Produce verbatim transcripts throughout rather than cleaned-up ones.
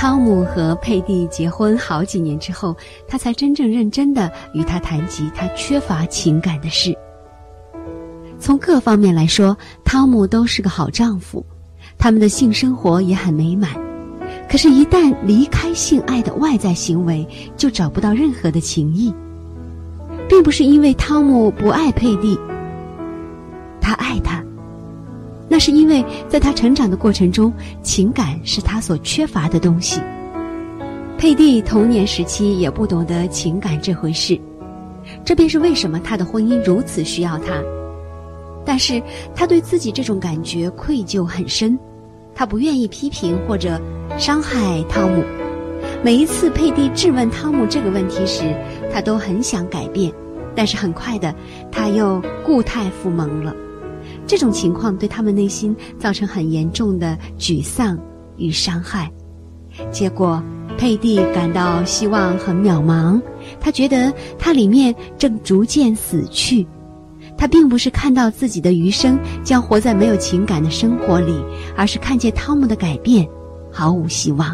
汤姆和佩蒂结婚好几年之后，他才真正认真地与他谈及他缺乏情感的事。从各方面来说，汤姆都是个好丈夫，他们的性生活也很美满。可是一旦离开性爱的外在行为，就找不到任何的情谊。并不是因为汤姆不爱佩蒂，他爱她，那是因为在他成长的过程中，情感是他所缺乏的东西。佩蒂童年时期也不懂得情感这回事，这便是为什么他的婚姻如此需要他。但是他对自己这种感觉愧疚很深，他不愿意批评或者伤害汤姆。每一次佩蒂质问汤姆这个问题时，他都很想改变，但是很快的他又固态复萌了。这种情况对他们内心造成很严重的沮丧与伤害。结果佩蒂感到希望很渺茫，他觉得他里面正逐渐死去。他并不是看到自己的余生将活在没有情感的生活里，而是看见汤姆的改变毫无希望。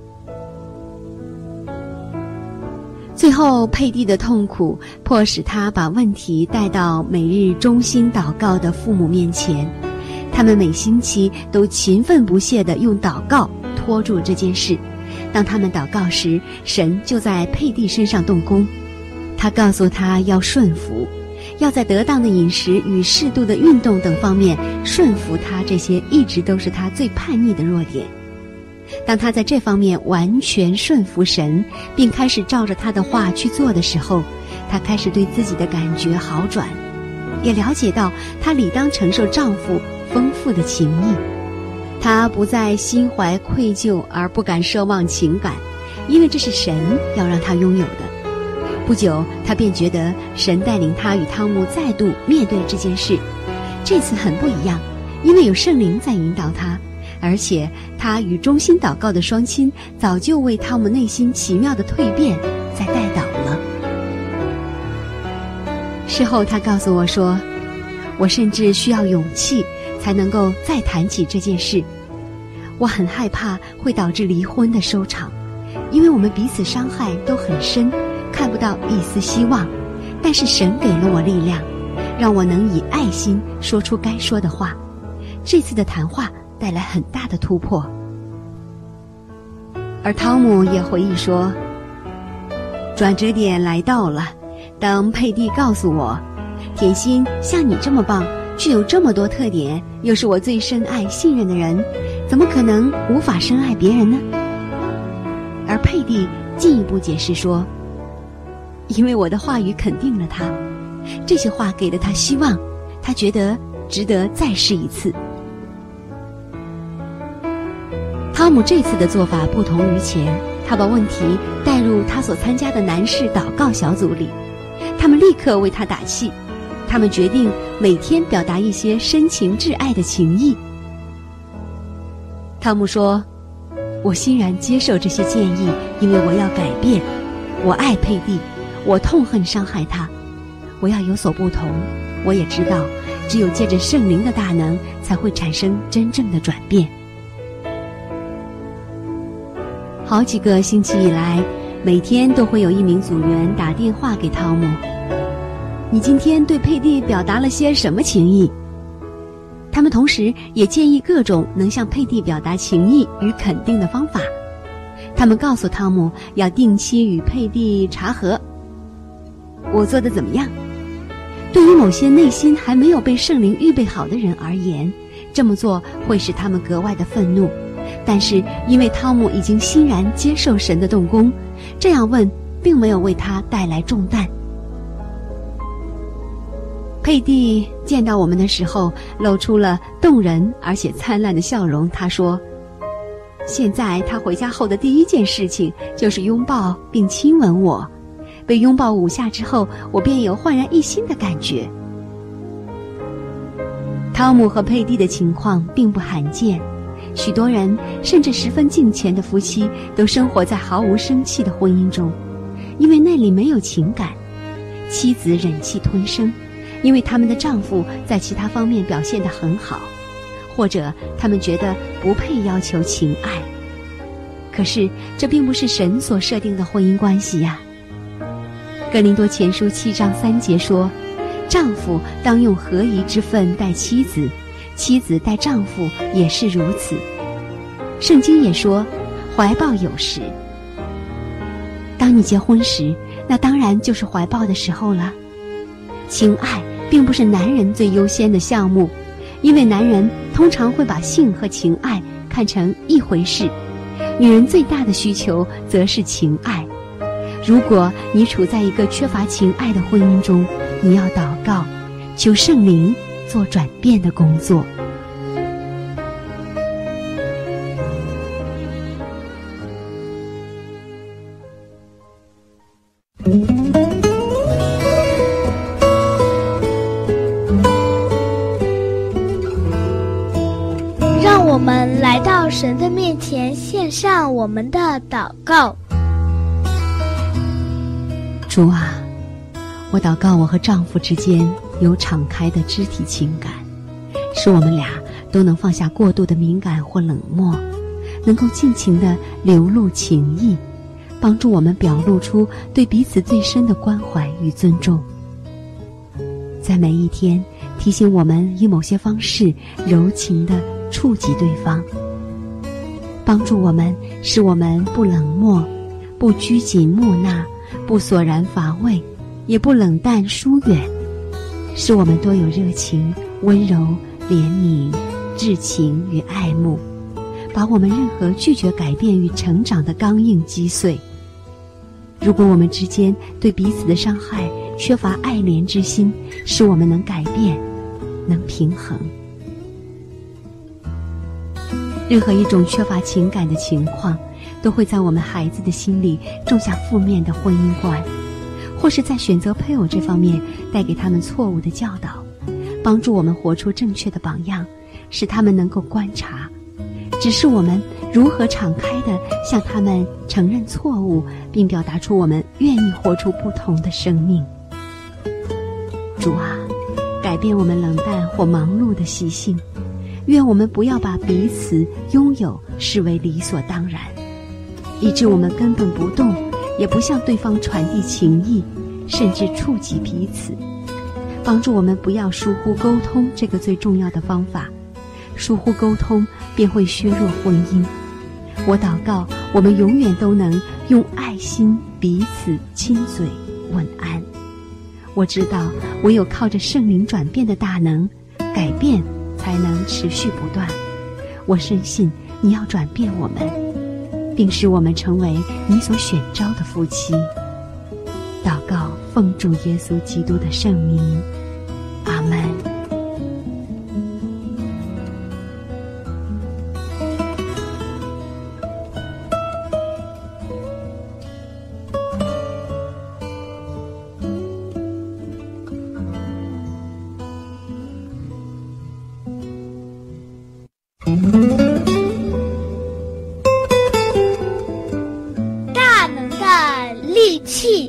最后佩蒂的痛苦迫使他把问题带到每日忠心祷告的父母面前，他们每星期都勤奋不懈地用祷告拖住这件事。当他们祷告时，神就在佩蒂身上动工。他告诉他要顺服，要在得当的饮食与适度的运动等方面顺服他这些一直都是他最叛逆的弱点。当他在这方面完全顺服神，并开始照着他的话去做的时候，他开始对自己的感觉好转，也了解到他理当承受丈夫丰富的情谊。他不再心怀愧疚而不敢奢望情感，因为这是神要让他拥有的。不久他便觉得神带领他与汤姆再度面对这件事，这次很不一样，因为有圣灵在引导他，而且他与忠心祷告的双亲早就为汤姆内心奇妙的蜕变在带祷了。事后他告诉我说，我甚至需要勇气才能够再谈起这件事。我很害怕会导致离婚的收场，因为我们彼此伤害都很深，看不到一丝希望。但是神给了我力量，让我能以爱心说出该说的话。这次的谈话带来很大的突破。而汤姆也回忆说，转折点来到了，当佩蒂告诉我，甜心像你这么棒，具有这么多特点，又是我最深爱信任的人，怎么可能无法深爱别人呢？而佩蒂进一步解释说，因为我的话语肯定了他，这些话给了他希望，他觉得值得再试一次。汤姆这次的做法不同于前，他把问题带入他所参加的男士祷告小组里，他们立刻为他打气，他们决定每天表达一些深情挚爱的情谊。汤姆说，我欣然接受这些建议，因为我要改变，我爱佩蒂，我痛恨伤害他，我要有所不同。我也知道只有借着圣灵的大能才会产生真正的转变。好几个星期以来，每天都会有一名组员打电话给汤姆，你今天对佩蒂表达了些什么情谊？他们同时也建议各种能向佩蒂表达情谊与肯定的方法。他们告诉汤姆要定期与佩蒂查核，我做得怎么样？对于某些内心还没有被圣灵预备好的人而言，这么做会使他们格外的愤怒。但是因为汤姆已经欣然接受神的动工，这样问并没有为他带来重担。佩蒂见到我们的时候露出了动人而且灿烂的笑容，他说，现在他回家后的第一件事情就是拥抱并亲吻我，被拥抱五下之后，我便有焕然一新的感觉。汤姆和佩蒂的情况并不罕见，许多人甚至十分敬虔的夫妻都生活在毫无生气的婚姻中，因为那里没有情感。妻子忍气吞声，因为他们的丈夫在其他方面表现得很好，或者他们觉得不配要求情爱。 可是这并不是神所设定的婚姻关系呀。哥林多前书七章三节说，丈夫当用合宜之分待妻子，妻子待丈夫也是如此。圣经也说，怀抱有时。当你结婚时，那当然就是怀抱的时候了。情爱并不是男人最优先的项目，因为男人通常会把性和情爱看成一回事，女人最大的需求则是情爱。如果你处在一个缺乏情爱的婚姻中，你要祷告，求圣灵做转变的工作。 让我们来到神的面前，献上我们的祷告。 主啊，我祷告我和丈夫之间有敞开的肢体情感，使我们俩都能放下过度的敏感或冷漠，能够尽情地流露情意，帮助我们表露出对彼此最深的关怀与尊重。在每一天提醒我们以某些方式柔情地触及对方，帮助我们使我们不冷漠，不拘谨木讷，不索然乏味，也不冷淡疏远，使我们多有热情、温柔、怜悯、至情与爱慕，把我们任何拒绝改变与成长的刚硬击碎。如果我们之间对彼此的伤害缺乏爱怜之心，使我们能改变，能平衡。任何一种缺乏情感的情况，都会在我们孩子的心里种下负面的婚姻观，或是在选择配偶这方面带给他们错误的教导，帮助我们活出正确的榜样，使他们能够观察，只是我们如何敞开地向他们承认错误，并表达出我们愿意活出不同的生命。主啊，改变我们冷淡或忙碌的习性，愿我们不要把彼此拥有视为理所当然，以致我们根本不动，也不向对方传递情意，甚至触及彼此。帮助我们不要疏忽沟通这个最重要的方法，疏忽沟通便会削弱婚姻。我祷告，我们永远都能用爱心彼此亲嘴问安。我知道，唯有靠着圣灵转变的大能，改变才能持续不断。我深信你要转变我们，并使我们成为你所选召的夫妻。祷告，奉主耶稣基督的圣名，阿们。 大能的利器。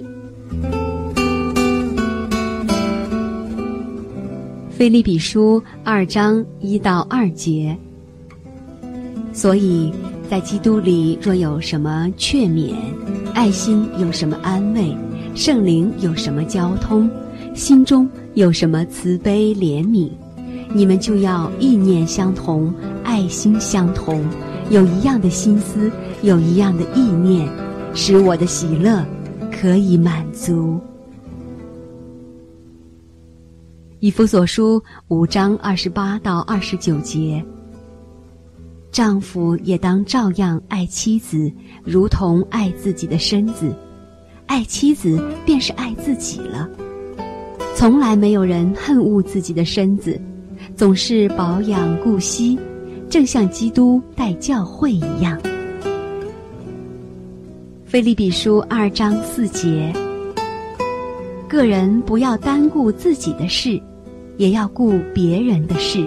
腓立比书二章一到二节。所以在基督里若有什么劝勉，爱心有什么安慰，圣灵有什么交通，心中有什么慈悲怜悯，你们就要意念相同，爱心相同，有一样的心思，有一样的意念，使我的喜乐可以满足。以弗所书五章二十八到二十九节。丈夫也当照样爱妻子，如同爱自己的身子，爱妻子便是爱自己了。从来没有人恨恶自己的身子，总是保养顾惜，正像基督待教会一样。腓立比书二章四节。个人不要单顾自己的事，也要顾别人的事。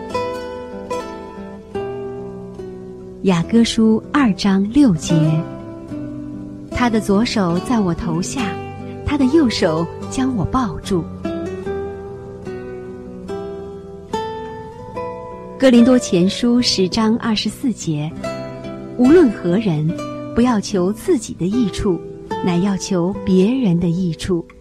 雅歌书二章六节。他的左手在我头下，他的右手将我抱住。哥林多前书十章二十四节。无论何人， 不要求自己的益处，乃要求别人的益处。